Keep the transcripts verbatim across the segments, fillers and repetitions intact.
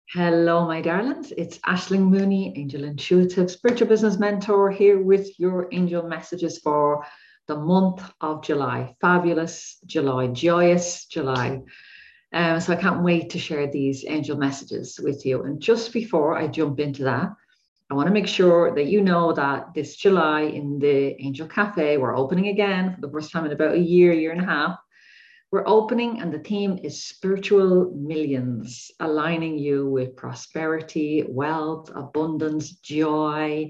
Hello, my darlings. It's Aisling Mooney, Angel Intuitive Spiritual Business Mentor, here with your angel messages for the month of July. Fabulous July, joyous July. Um, so I can't wait to share these angel messages with you. And just before I jump into that, I want to make sure that you know that this July in the Angel Cafe, we're opening again for the first time in about a year, year and a half. We're opening, and the theme is spiritual millions, aligning you with prosperity, wealth, abundance, joy,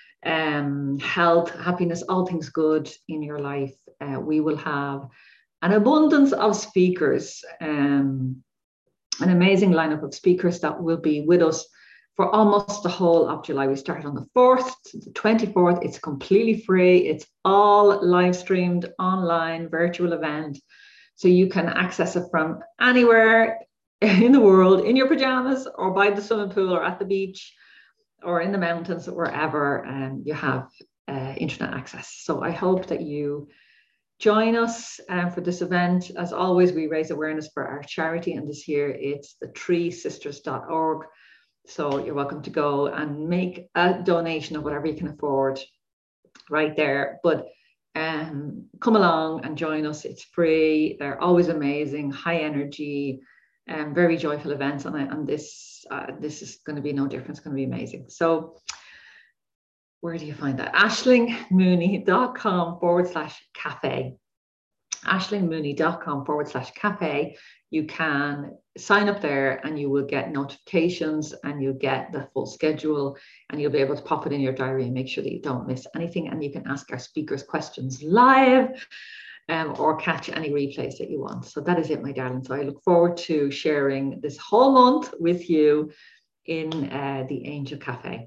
um, health, happiness, all things good in your life. Uh, we will have an abundance of speakers, um, an amazing lineup of speakers that will be with us for almost the whole of July. We start on the fourth to the twenty-fourth. It's completely free. It's all live streamed online, virtual event. So you can access it from anywhere in the world, in your pajamas, or by the swimming pool, or at the beach, or in the mountains, or wherever um, you have uh, internet access. So I hope that you join us um, for this event. As always, we raise awareness for our charity, and this year it's the tree sisters dot org. So you're welcome to go and make a donation of whatever you can afford right there. But um, come along and join us. It's free. They're always amazing, high energy, and um, very joyful events. And, I, and this uh, this is going to be no different. It's going to be amazing. So where do you find that? aislingmooney.com forward slash cafe. aislingmooney.com forward slash cafe. You can sign up there and you will get notifications and you'll get the full schedule and you'll be able to pop it in your diary and make sure that you don't miss anything. And you can ask our speakers questions live um, or catch any replays that you want. So that is it, my darling. So I look forward to sharing this whole month with you in uh, the Angel Cafe.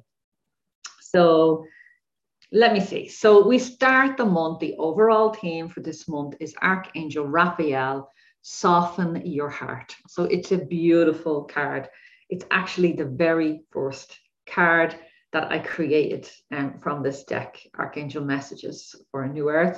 So let me see. So we start the month. The overall theme for this month is Archangel Raphael, Soften Your Heart. So it's a beautiful card. It's actually the very first card that I created um, from this deck, Archangel Messages for a New Earth.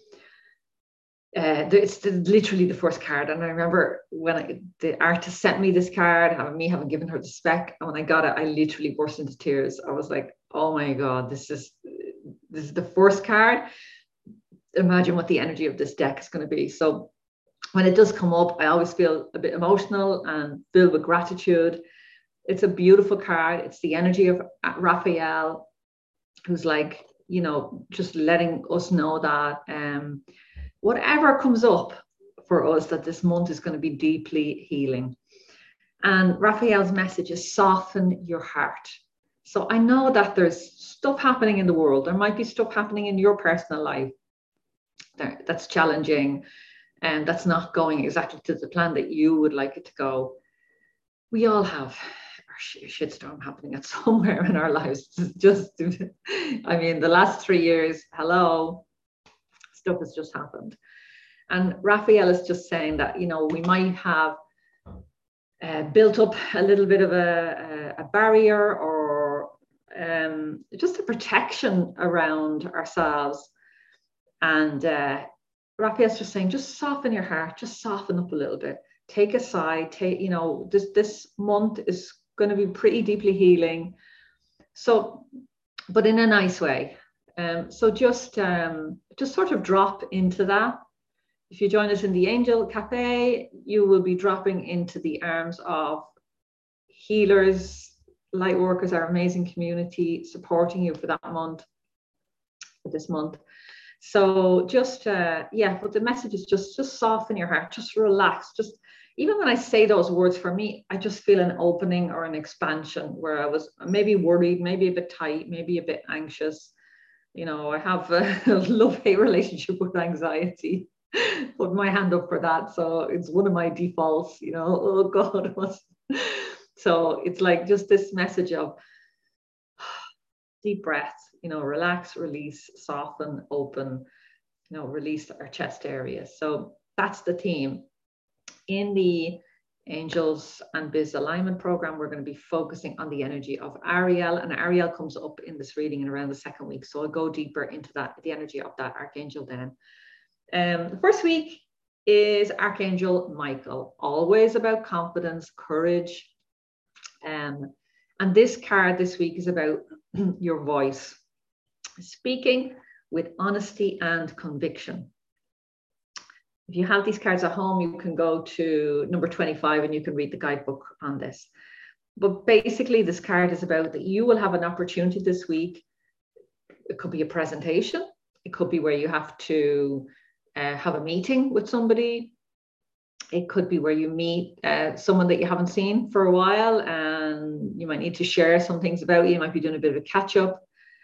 Uh, it's the, literally the first card. And I remember when I, the artist sent me this card, having me having given her the spec, and when I got it, I literally burst into tears. I was like, oh my God, this is this is the first card. Imagine what the energy of this deck is going to be. So when it does come up, I always feel a bit emotional and filled with gratitude. It's a beautiful card. It's the energy of Raphael, who's like, you know, just letting us know that um, whatever comes up for us, that this month is going to be deeply healing. And Raphael's message is soften your heart. So I know that there's stuff happening in the world. There might be stuff happening in your personal life that's challenging and that's not going exactly to the plan that you would like it to go. We all have our shitstorm happening at somewhere in our lives. Just, I mean, the last three years, hello, stuff has just happened. And Raphael is just saying that, you know, we might have uh, built up a little bit of a, a barrier or um, just a protection around ourselves. And uh, Raphael's just saying, just soften your heart, just soften up a little bit. Take a sigh, take, you know, this, this month is going to be pretty deeply healing. So, but in a nice way. Um, so just, um, just sort of drop into that. If you join us in the Angel Cafe, you will be dropping into the arms of healers, light workers, our amazing community supporting you for that month, for this month. So just, uh, yeah, but the message is just, just soften your heart, just relax. Just, even when I say those words, for me, I just feel an opening or an expansion where I was maybe worried, maybe a bit tight, maybe a bit anxious. You know, I have a love-hate relationship with anxiety. Put my hand up for that. So it's one of my defaults, you know, oh God. So it's like just this message of deep breath, you know, relax, release, soften, open, you know, release our chest area. So that's the theme. In the Angels and Biz Alignment Program, we're going to be focusing on the energy of Ariel, and Ariel comes up in this reading in around the second week. So I'll go deeper into that, the energy of that Archangel then. Um, the first week is Archangel Michael, always about confidence, courage, Um, and this card this week is about your voice, speaking with honesty and conviction. If you have these cards at home, you can go to number twenty-five and you can read the guidebook on this. But basically, this card is about that you will have an opportunity this week. It could be a presentation. It could be where you have to uh, have a meeting with somebody. It could be where you meet uh, someone that you haven't seen for a while, and you might need to share some things about you. You might be doing a bit of a catch up.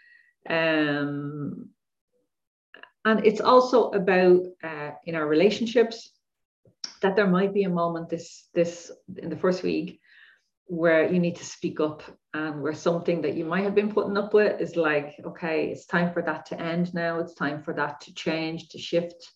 Um, and it's also about uh, in our relationships that there might be a moment this this in the first week where you need to speak up, and where something that you might have been putting up with is like, okay, it's time for that to end now. It's time for that to change, to shift.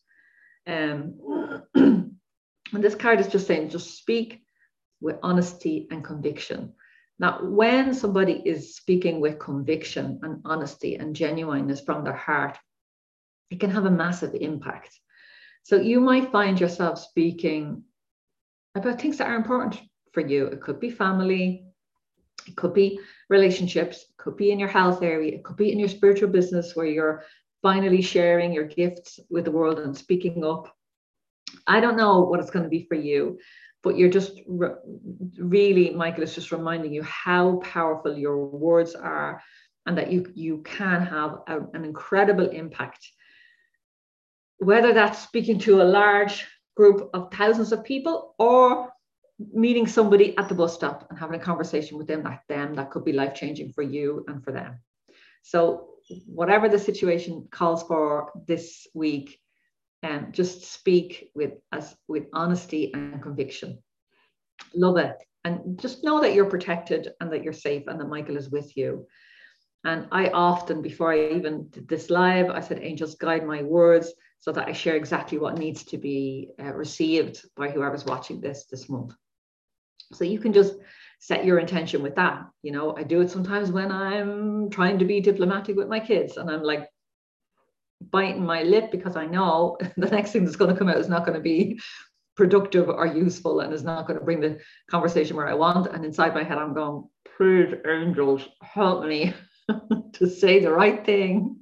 Um, and this card is just saying, just speak with honesty and conviction. Now, when somebody is speaking with conviction and honesty and genuineness from their heart, it can have a massive impact. So you might find yourself speaking about things that are important for you. It could be family, it could be relationships, it could be in your health area, it could be in your spiritual business where you're finally sharing your gifts with the world and speaking up. I don't know what it's going to be for you, but you're just re- really, Michael is just reminding you how powerful your words are, and that you, you can have a, an incredible impact. Whether that's speaking to a large group of thousands of people, or meeting somebody at the bus stop and having a conversation with them, that them that could be life-changing for you and for them. So whatever the situation calls for this week, um, just speak with as with honesty and conviction. Love it. And just know that you're protected and that you're safe and that Michael is with you. And I often, before I even did this live, I said, angels, guide my words so that I share exactly what needs to be uh, received by whoever's watching this this month. So you can just set your intention with that. You know, I do it sometimes when I'm trying to be diplomatic with my kids and I'm like biting my lip because I know the next thing that's going to come out is not going to be productive or useful and is not going to bring the conversation where I want. And inside my head, I'm going, please, angels, help me to say the right thing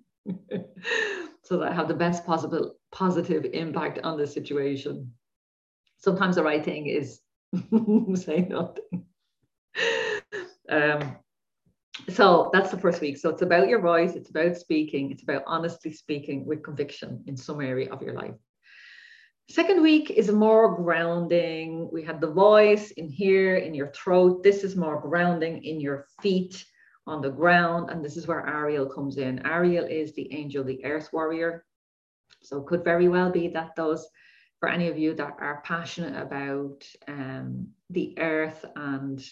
so that I have the best possible positive impact on the situation. Sometimes the right thing is say nothing. Um, so that's the first week. So it's about your voice, it's about speaking, it's about honestly speaking with conviction in some area of your life. Second week is more grounding. We had the voice in here, in your throat. This is more grounding in your feet on the ground. And this is where Ariel comes in. Ariel is the angel, the earth warrior. So it could very well be that those, for any of you that are passionate about um, the earth and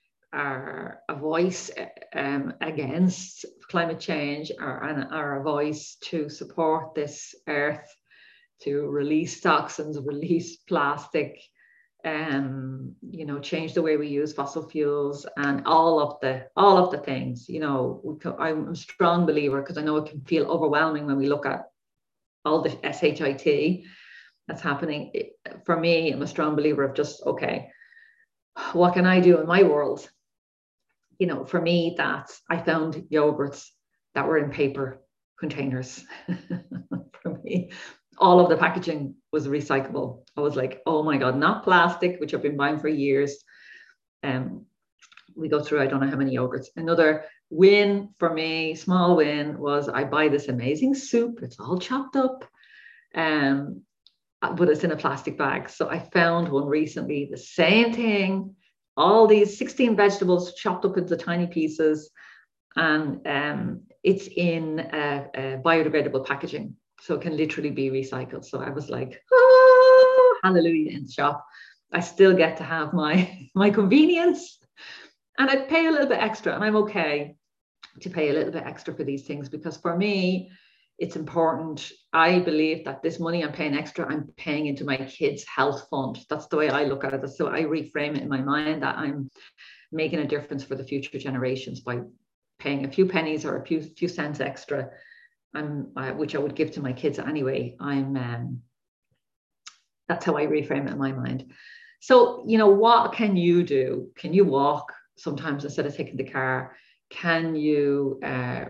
are a voice um, against climate change, or, and are a voice to support this earth, to release toxins, release plastic, um, you know, change the way we use fossil fuels and all of the all of the things. You know, we co- I'm a strong believer, because I know it can feel overwhelming when we look at all the S H I T that's happening. For me, I'm a strong believer of just, okay, what can I do in my world? You know, for me, that's, I found yogurts that were in paper containers. For me, all of the packaging was recyclable. I was like, oh my God, not plastic, which I've been buying for years. Um, we go through, I don't know how many yogurts. Another win for me, small win, was I buy this amazing soup. It's all chopped up, um, but it's in a plastic bag. So I found one recently, the same thing, all these sixteen vegetables chopped up into tiny pieces, and um, it's in a, a biodegradable packaging. So it can literally be recycled. So I was like, oh, hallelujah in the shop. I still get to have my, my convenience, and I pay a little bit extra, and I'm okay to pay a little bit extra for these things, because for me, it's important. I believe that this money I'm paying extra, I'm paying into my kids' health fund. That's the way I look at it. So I reframe it in my mind that I'm making a difference for the future generations by paying a few pennies or a few, few cents extra, I'm, uh, which I would give to my kids anyway. I'm um, that's how I reframe it in my mind. So, you know, what can you do? Can you walk? sometimes instead of taking the car, can you uh,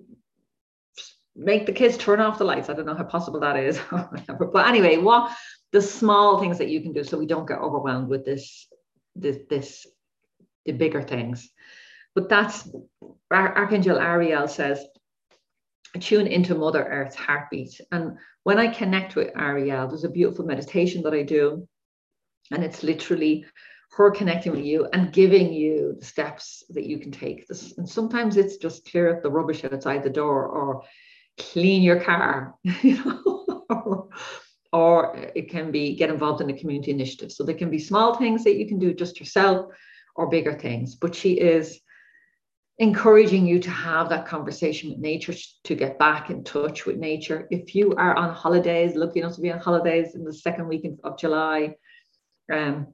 make the kids turn off the lights? I don't know how possible that is. But anyway, what the small things that you can do so we don't get overwhelmed with this, this, this the bigger things. But that's, Archangel Ariel says, tune into Mother Earth's heartbeat. And when I connect with Ariel, there's a beautiful meditation that I do. And it's literally her connecting with you and giving you the steps that you can take. This, and sometimes it's just clear up the rubbish outside the door, or clean your car, you know, or, or it can be get involved in a community initiative. So there can be small things that you can do just yourself, or bigger things. But she is encouraging you to have that conversation with nature, to get back in touch with nature. If you are on holidays, lucky enough to be on holidays in the second week of July, um,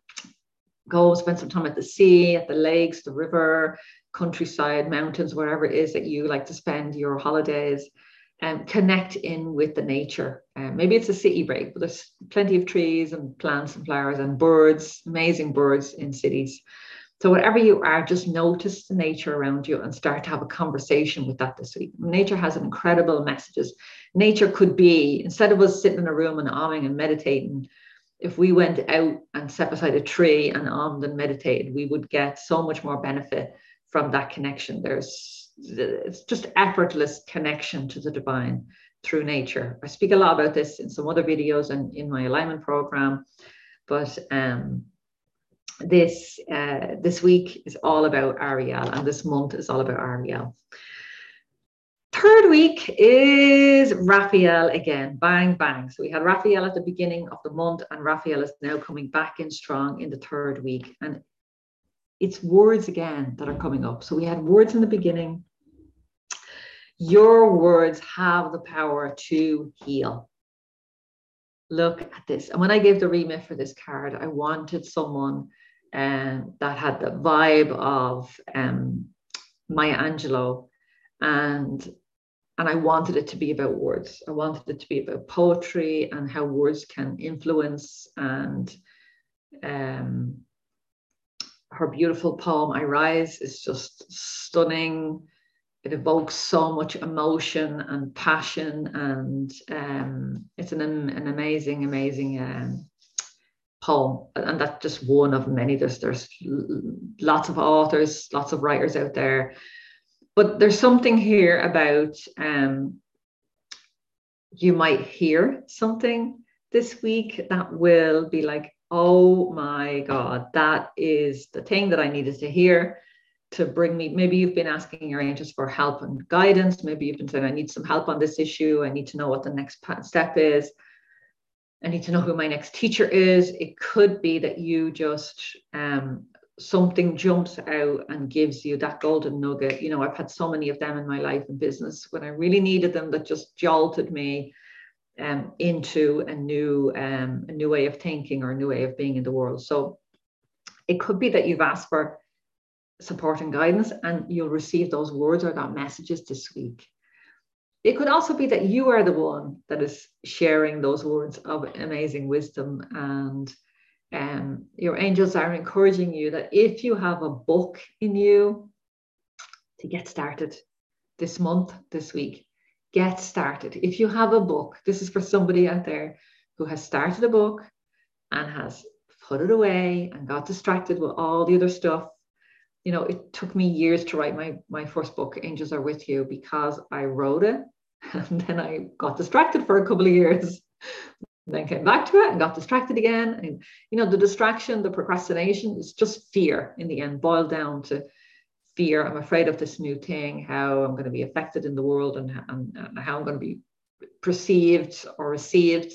go spend some time at the sea, at the lakes, the river, countryside, mountains, wherever it is that you like to spend your holidays, and um, connect in with the nature. Um, maybe it's a city break, but there's plenty of trees and plants and flowers and birds, amazing birds in cities. So whatever you are, just notice the nature around you and start to have a conversation with that this week. Nature has incredible messages. Nature could be, instead of us sitting in a room and umming and meditating, if we went out and sat beside a tree and ummed and meditated, we would get so much more benefit from that connection. There's, it's just effortless connection to the divine through nature. I speak a lot about this in some other videos and in my alignment program, but um, this uh, this week is all about Ariel, and this month is all about Ariel. Third week is Raphael again, bang, bang. So we had Raphael at the beginning of the month, and Raphael is now coming back in strong in the third week. And it's words again that are coming up. So we had words in the beginning. Your words have the power to heal. Look at this. And when I gave the remit for this card, I wanted someone um, that had the vibe of um, Maya Angelou, and and I wanted it to be about words. I wanted it to be about poetry and how words can influence. And um, her beautiful poem, I Rise, is just stunning. It evokes so much emotion and passion, and um, it's an, an amazing, amazing um, poem. And that's just one of many. There's, there's lots of authors, lots of writers out there. But there's something here about um, you might hear something this week that will be like, oh my God, that is the thing that I needed to hear to bring me. Maybe you've been asking your angels for help and guidance. Maybe you've been saying, I need some help on this issue. I need to know what the next step is. I need to know who my next teacher is. It could be that you just, um, something jumps out and gives you that golden nugget. You know, I've had so many of them in my life and business when I really needed them, that just jolted me um, into a new, um, a new way of thinking or a new way of being in the world. So it could be that you've asked for support and guidance, and you'll receive those words or that messages this week. It could also be that you are the one that is sharing those words of amazing wisdom, and um, your angels are encouraging you that if you have a book in you, to get started this month, this week. Get started. If you have a book, this is for somebody out there who has started a book and has put it away and got distracted with all the other stuff. You know, it took me years to write my, my first book, Angels Are With You, because I wrote it and then I got distracted for a couple of years. Then came back to it and got distracted again. And, you know, the distraction, the procrastination is just fear in the end, boiled down to fear. I'm afraid of this new thing, how I'm going to be affected in the world, and, and, and how I'm going to be perceived or received,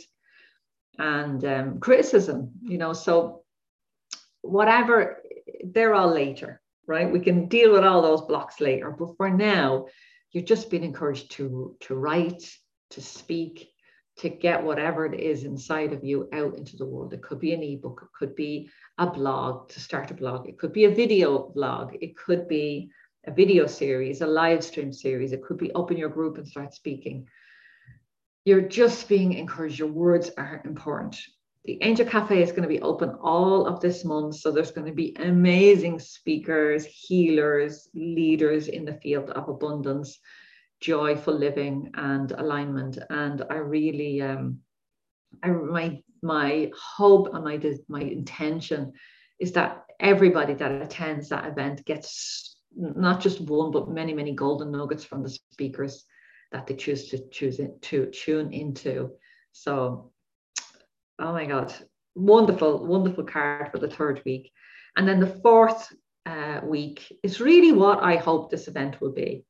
and um, criticism, you know. So whatever, they're all later, right? We can deal with all those blocks later. But for now, you're just being encouraged to, to write, to speak, to get whatever it is inside of you out into the world. It could be an ebook, it could be a blog, to start a blog, it could be a video blog, it could be a video series, a live stream series, it could be open your group and start speaking. You're just being encouraged. Your words are important. the Angel Cafe is going to be open all of this month. So there's going to be amazing speakers, healers, leaders in the field of abundance, joyful living, and alignment. And I really, um, I, my, my hope and my, my intention is that everybody that attends that event gets not just one, but many, many golden nuggets from the speakers that they choose to choose it to tune into. So, oh my God, wonderful, wonderful card for the third week. And then the fourth uh, week is really what I hope this event will be.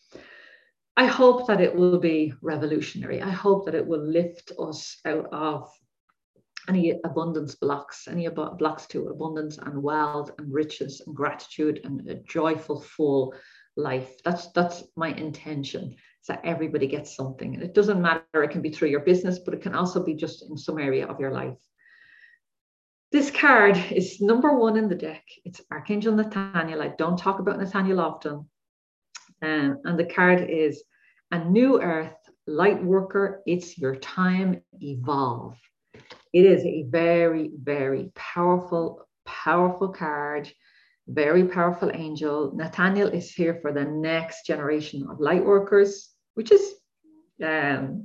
I hope that it will be revolutionary. I hope that it will lift us out of any abundance blocks, any ab- blocks to abundance and wealth and riches and gratitude and a joyful, full life. That's that's my intention, is that everybody gets something. And it doesn't matter, it can be through your business, but it can also be just in some area of your life. This card is number one in the deck. It's Archangel Nathaniel. I don't talk about Nathaniel often. Um, and the card is a new earth, light worker. It's your time, evolve. It is a very, very powerful, powerful card, very powerful angel. Nathaniel is here for the next generation of light workers, which is um,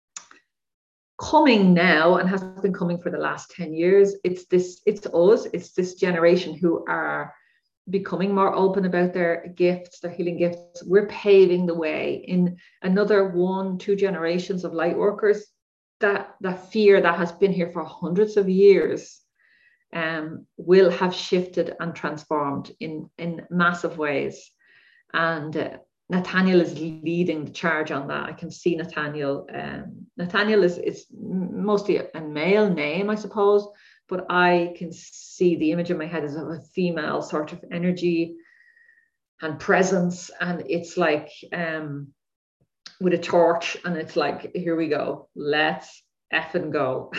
coming now and has been coming for the last ten years. It's this, it's us, it's this generation who are becoming more open about their gifts, their healing gifts. We're paving the way in another one, two generations of light workers. That, that fear that has been here for hundreds of years um, will have shifted and transformed in, in massive ways. And uh, Nathaniel is leading the charge on that. I can see Nathaniel. Um, Nathaniel is, is mostly a male name, I suppose, but I can see the image in my head as of a female sort of energy and presence. And it's like, um, with a torch, and it's like, here we go, let's effing go.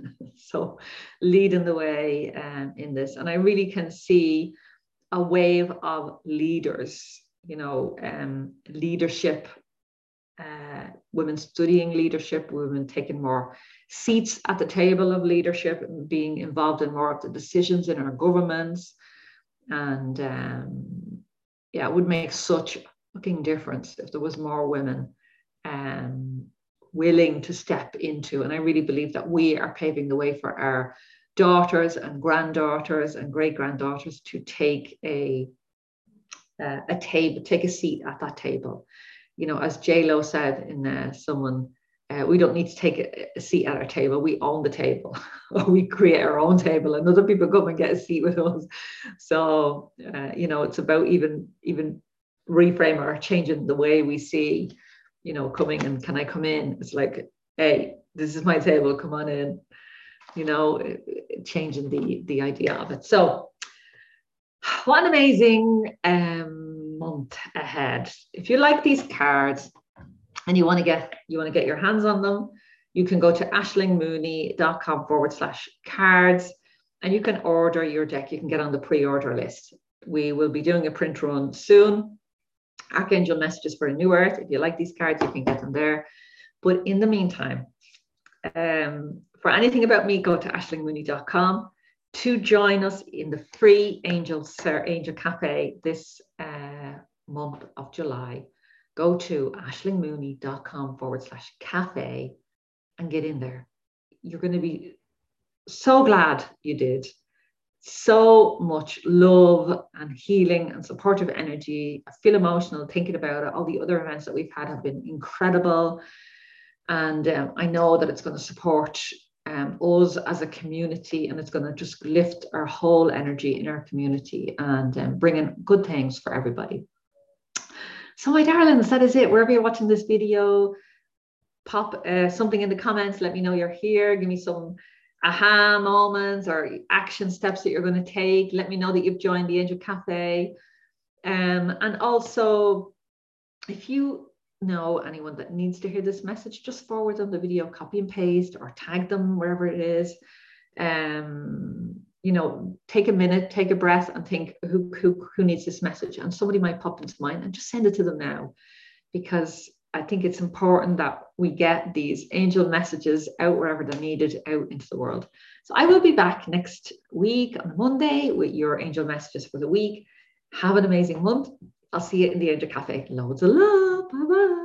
So leading the way um, in this. And I really can see a wave of leaders, you know, um, leadership, uh, women studying leadership, women taking more seats at the table of leadership and being involved in more of the decisions in our governments. And um, yeah, it would make such a fucking difference if there was more women um, willing to step into. And I really believe that we are paving the way for our daughters and granddaughters and great granddaughters to take a uh, a table, take a seat at that table. You know, as J Lo said in uh, someone, uh, we don't need to take a, a seat at our table. We own the table, or we create our own table, and other people come and get a seat with us. So uh, you know, it's about even even reframe or changing the way we see, you know, coming and can I come in? It's like, hey, this is my table, come on in, you know, changing the, the idea of it. So what an amazing um, month ahead. If you like these cards and you want to get, you want to get your hands on them, you can go to ashlingmooney.com forward slash cards and you can order your deck. You can get on the pre-order list. We will be doing a print run soon. Archangel messages for a new earth. If you like these cards, you can get them there. But in the meantime, um, for anything about me, go to ashling mooney dot com to join us in the free Angel Sir Angel Cafe this uh, month of July. Go to ashlingmooney.com forward slash cafe and get in there. You're going to be so glad you did. So much love and healing and supportive energy. I feel emotional thinking about it. All the other events that we've had have been incredible. And um, I know that it's going to support um, us as a community, and it's going to just lift our whole energy in our community and um, bring in good things for everybody. So my darlings, that is it. Wherever you're watching this video, pop uh, something in the comments. Let me know you're here. Give me some aha moments or action steps that you're going to take. Let me know that you've joined the Angel Cafe. Um, and also, if you know anyone that needs to hear this message, just forward them the video, copy and paste, or tag them wherever it is. Um, you know, take a minute, take a breath, and think who, who, who needs this message. And somebody might pop into mind, and just send it to them now, because I think it's important that we get these angel messages out wherever they're needed, out into the world. So I will be back next week on Monday with your angel messages for the week. Have an amazing month. I'll see you in the Angel Cafe. Loads of love. Bye bye.